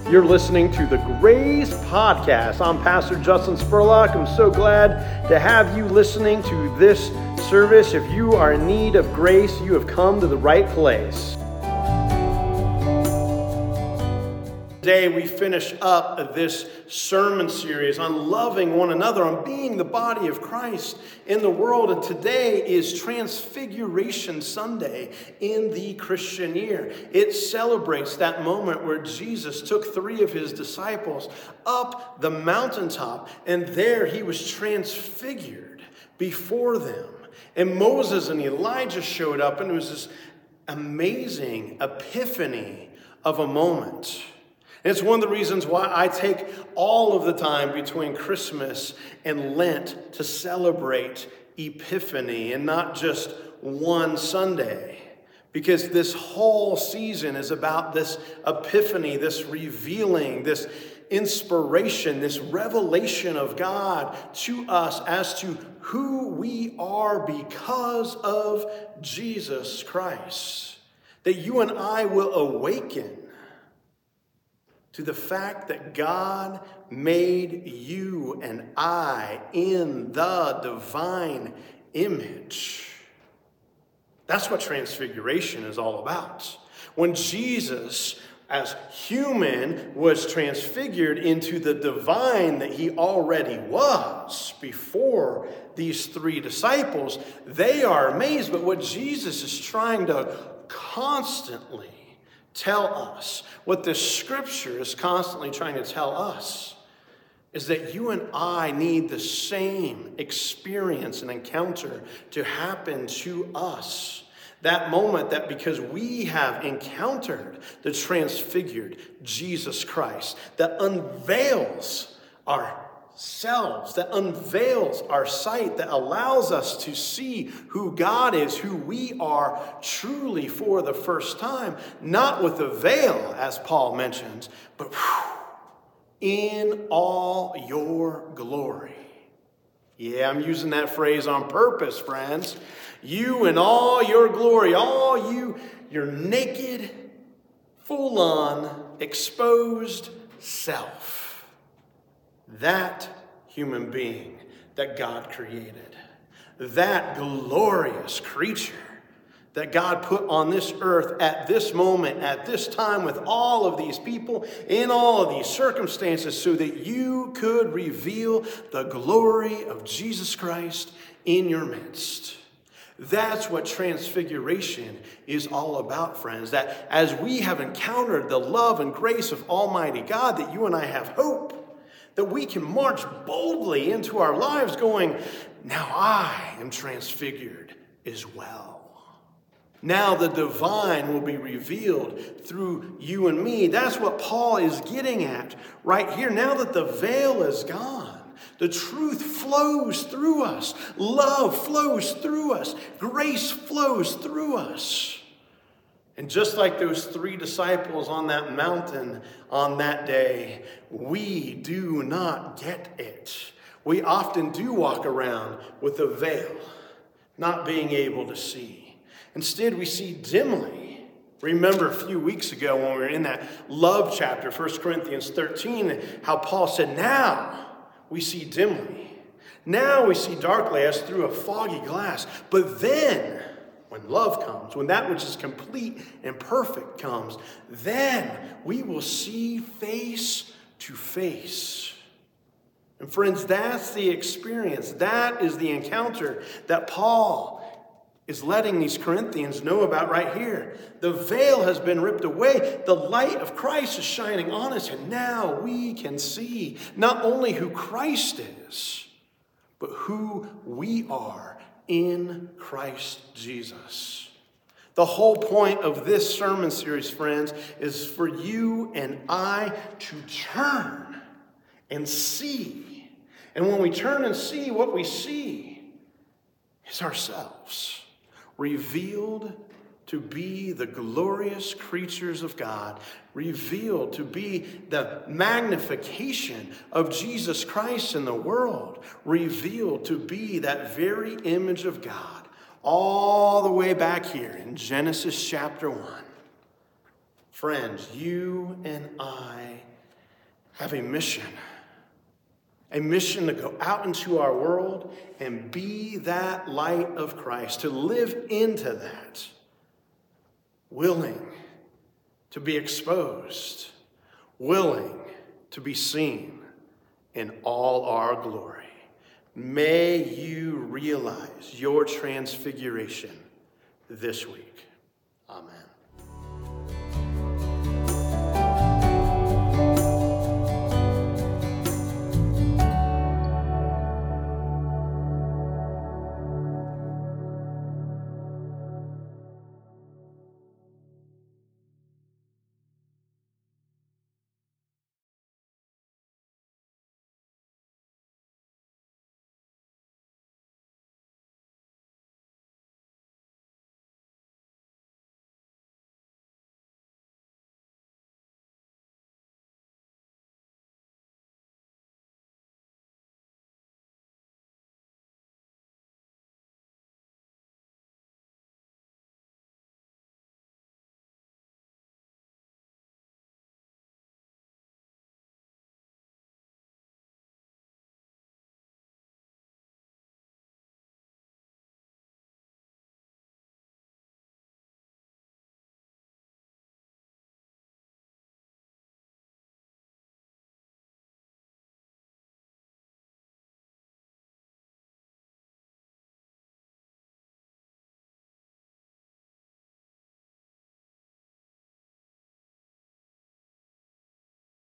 You're listening to the Grace Podcast. I'm Pastor Justin Spurlock. I'm so glad to have you listening to this service. If you are in need of grace, you have come to the right place. Today we finish up this sermon series on loving one another, on being the body of Christ in the world. And today is Transfiguration Sunday in the Christian year. It celebrates that moment where Jesus took 3 of his disciples up the mountaintop, and there he was transfigured before them. And Moses and Elijah showed up, and it was this amazing epiphany of a moment. And it's one of the reasons why I take all of the time between Christmas and Lent to celebrate Epiphany and not just one Sunday. Because this whole season is about this epiphany, this revealing, this inspiration, this revelation of God to us as to who we are because of Jesus Christ. That you and I will awaken to the fact that God made you and I in the divine image. That's what transfiguration is all about. When Jesus, as human, was transfigured into the divine that he already was before these 3 disciples, they are amazed. But what Jesus is trying to constantly tell us, what the scripture is constantly trying to tell us, is that you and I need the same experience and encounter to happen to us. That moment that because we have encountered the transfigured Jesus Christ that unveils ourselves, that unveils our sight, that allows us to see who God is, who we are truly for the first time, not with a veil, as Paul mentions, but in all your glory. Yeah, I'm using that phrase on purpose, friends. You in all your glory, your naked, full-on, exposed self. That human being that God created, that glorious creature that God put on this earth at this moment, at this time, with all of these people, in all of these circumstances, so that you could reveal the glory of Jesus Christ in your midst. That's what transfiguration is all about, friends. That as we have encountered the love and grace of Almighty God, that you and I have hope, that we can march boldly into our lives going, now I am transfigured as well. Now the divine will be revealed through you and me. That's what Paul is getting at right here. Now that the veil is gone, the truth flows through us. Love flows through us. Grace flows through us. And just like those 3 disciples on that mountain on that day, we do not get it. We often do walk around with a veil, not being able to see. Instead, we see dimly. Remember a few weeks ago when we were in that love chapter, 1 Corinthians 13, how Paul said, now we see dimly. Now we see darkly as through a foggy glass. But then, when love comes, when that which is complete and perfect comes, then we will see face to face. And friends, that's the experience. That is the encounter that Paul is letting these Corinthians know about right here. The veil has been ripped away. The light of Christ is shining on us. And now we can see not only who Christ is, but who we are in Christ Jesus. The whole point of this sermon series, friends, is for you and I to turn and see. And when we turn and see, what we see is ourselves, revealed to be the glorious creatures of God, revealed to be the magnification of Jesus Christ in the world, revealed to be that very image of God, all the way back here in Genesis chapter 1. Friends, you and I have a mission to go out into our world and be that light of Christ, to live into that, willing to be exposed, willing to be seen in all our glory. May you realize your transfiguration this week. Amen.